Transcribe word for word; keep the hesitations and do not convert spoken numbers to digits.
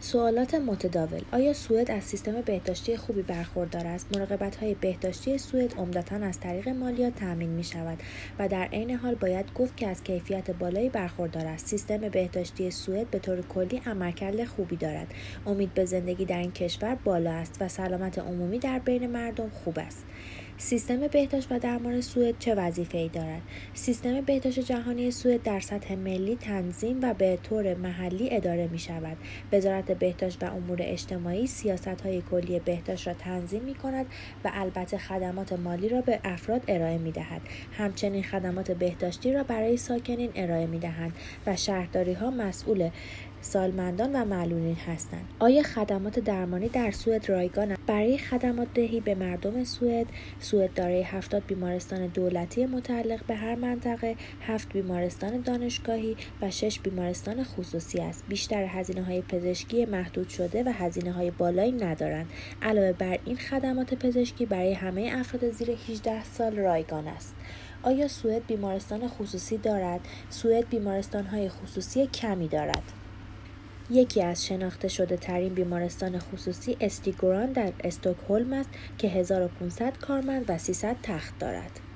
سوالات متداول: آیا سوئد از سیستم بهداشتی خوبی برخوردار است؟ مراقبت‌های بهداشتی سوئد عمدتاً از طریق مالیات تأمین می‌شود و در عین حال باید گفت که از کیفیت بالایی برخوردار است. سیستم بهداشتی سوئد به طور کلی عملکرد خوبی دارد. امید به زندگی در این کشور بالا است و سلامت عمومی در بین مردم خوب است. سیستم بهداشت و درمان سوئد چه وظیفه‌ای دارد؟ سیستم بهداشت جهانی سوئد در سطح ملی تنظیم و به طور محلی اداره می‌شود. وزارت بهداشت و امور اجتماعی سیاست‌های کلی بهداشت را تنظیم می‌کند و البته خدمات مالی را به افراد ارائه می‌دهد. همچنین خدمات بهداشتی را برای ساکنین ارائه می‌دهند و شهرداری‌ها مسئول سالمندان و معلولین هستند. آیا خدمات درمانی در سوئد رایگان است؟ برای خدمات دهی به مردم سوئد، سوئد دارای هفتاد بیمارستان دولتی متعلق به هر منطقه، هفت بیمارستان دانشگاهی و شش بیمارستان خصوصی است. بیشتر هزینه‌های پزشکی محدود شده و هزینه‌های بالایی ندارند. علاوه بر این خدمات پزشکی برای همه افراد زیر هجده سال رایگان است. آیا سوئد بیمارستان خصوصی دارد؟ سوئد بیمارستان‌های خصوصی کمی دارد. یکی از شناخته شده ترین بیمارستان خصوصی استیگوران در استکهلم است که هزار و پانصد کارمند و سیصد تخت دارد.